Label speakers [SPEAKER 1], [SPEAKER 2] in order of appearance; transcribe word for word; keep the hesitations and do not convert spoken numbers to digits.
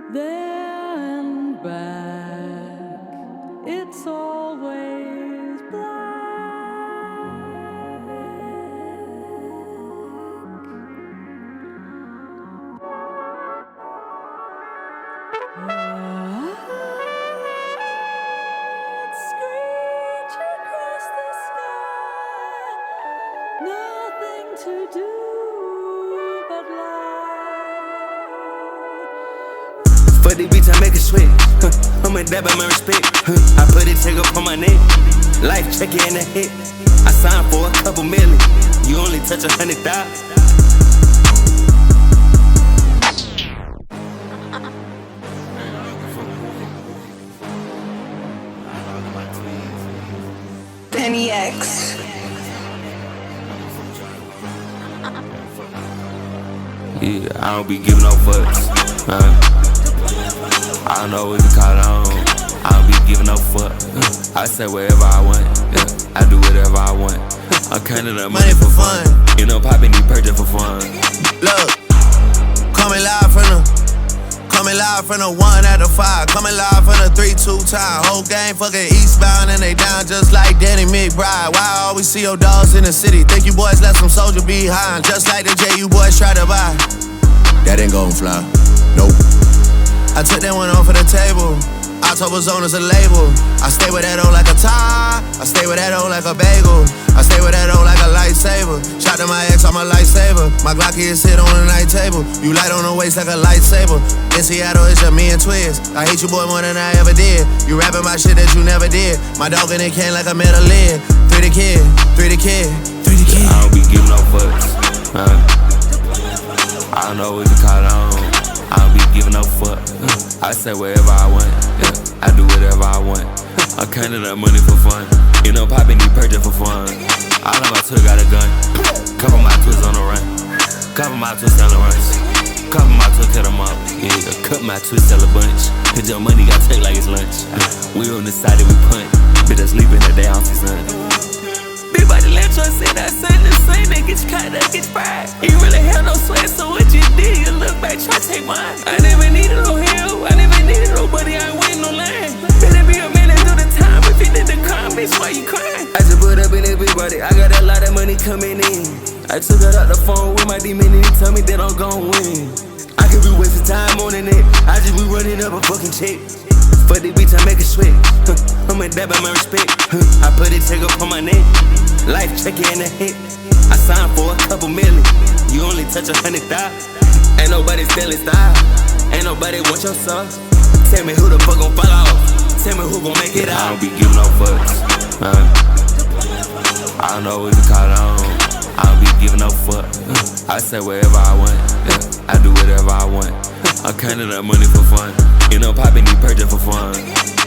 [SPEAKER 1] there and back, it's always black. Birds screech across the sky, nothing to do but lie.
[SPEAKER 2] For the bitch, I make it sweat. Huh. I'ma dab at my respect. Huh. I put it check up on my neck. Life check it in the hit. I signed for a couple million. You only touch a hundred thousand.
[SPEAKER 3] Penny X.
[SPEAKER 2] Yeah, I don't be giving no fucks. Uh, I don't know what you call it on. I don't be giving no fuck. Uh, I say whatever I want. Yeah, I do whatever I want. I'm counting up money for fun. You know, popping these purchase for fun.
[SPEAKER 4] Look, coming live from the, coming live from the one out of five, coming live from the three, two time. Whole game fucking eastbound and they down just like Danny McBride. Why I always see your dogs in the city? Think you boys left some soldier behind, just like the J you boys try to buy. That ain't gon' fly, nope. I took that one off of the table. October Zone is a label. I stay with that O like a tie. I stay with that O like a bagel. I stay with that O like a lightsaber. Shot to my ex, I'm a lightsaber. My Glocky is hit on the night table. You light on the waist like a lightsaber. In Seattle, it's just me and Twiz. I hate you boy more than I ever did. You rapping my shit that you never did. My dog in the can like a metal lid. Three the kid, three the kid, three the kid.
[SPEAKER 2] I don't be giving no fucks. Uh, I don't know what you call it on. I don't be giving no fuck. I say whatever I want. Yeah, I do whatever I want. I'm counting up money for fun. You know, popping these purchase for fun. All of my twists got a gun. Couple my twists on the run. Couple my twists on the runs. Couple my twists cut them up. Yeah, cut my twists sell a bunch. Cause your money got take like it's lunch. We on the side that we punt. Bitch, I sleep in the day off the sun. Big body let you say that son the same. They get you caught up, get you fried. You really have no sweat, so what you did, you look back, try to take mine. I never needed no help, I never needed nobody, I ain't waiting no line. Better be a man and do the time. If you did the crime, bitch, why you crying? I just put up in that big body, I got a lot of money coming in. I took it out the phone with my demon and he tell me that I'm gon' win. I could be wasting time on the net, I just be running up a fucking check. For the bitch, I make it sweat. Huh. I'ma dab at my respect. Huh. I put it check up on my neck. Life check it in the hit. I signed for a couple million. You only touch a hundred thousand. Ain't nobody stealing style. Ain't nobody want your sauce. Tell me who the fuck gon' fall off. Tell me who gon' make it out. I don't be giving no fucks. Uh, I don't know what you call it on. I don't be giving no fuck. Uh, I say whatever I want. Yeah, I do whatever I want. I'm counting up money for fun. You know, popping these purchase for fun.